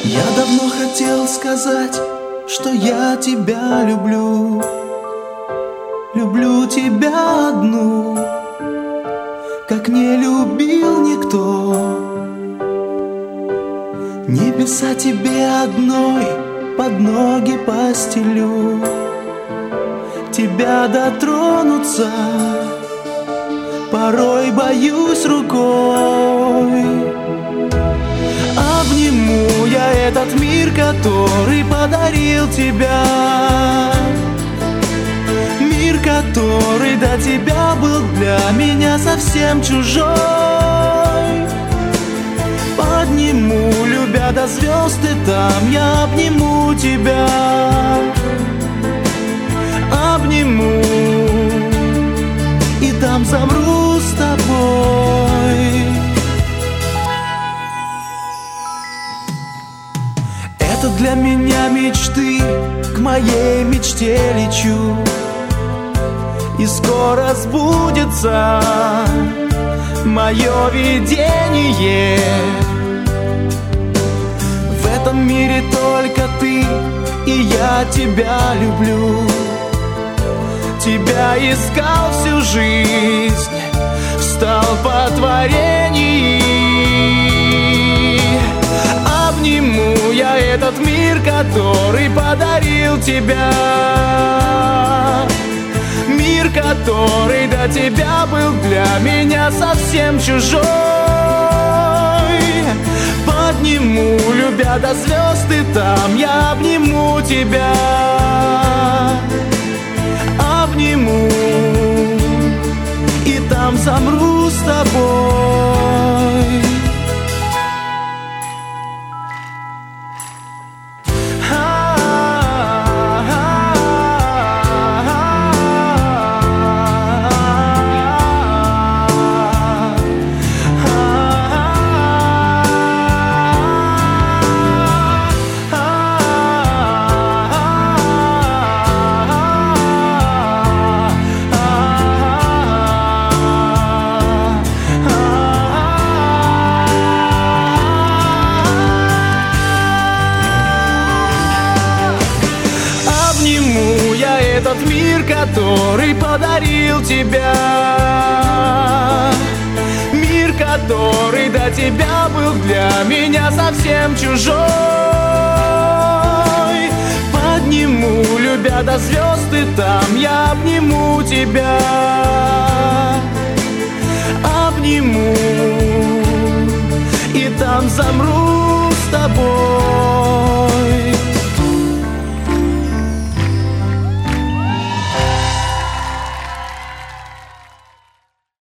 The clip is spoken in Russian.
Я давно хотел сказать, что я тебя люблю. Люблю тебя одну, как не любил никто. Небеса тебе одной под ноги постелю. Тебя дотронуться порой боюсь рукой. Обниму я этот мир, который подарил тебя. Мир, который до тебя был для меня совсем чужой. Подниму, любя до звезд, и там я обниму тебя. Обниму, и там замру с тобой. Это для меня мечты, к моей мечте лечу. И скоро сбудется мое видение. В этом мире только ты, и я тебя люблю. Тебя искал всю жизнь, стал по творению. Обниму я этот мир, который подарил тебя. Мир, который до тебя был для меня совсем чужой. Подниму, любя до звезд, и там я обниму тебя. Обниму, и там замру с тобой. Этот мир, который подарил тебя. Мир, который до тебя был для меня совсем чужой. Подниму, любя до звезд, и там я обниму тебя. Обниму, и там замру с тобой.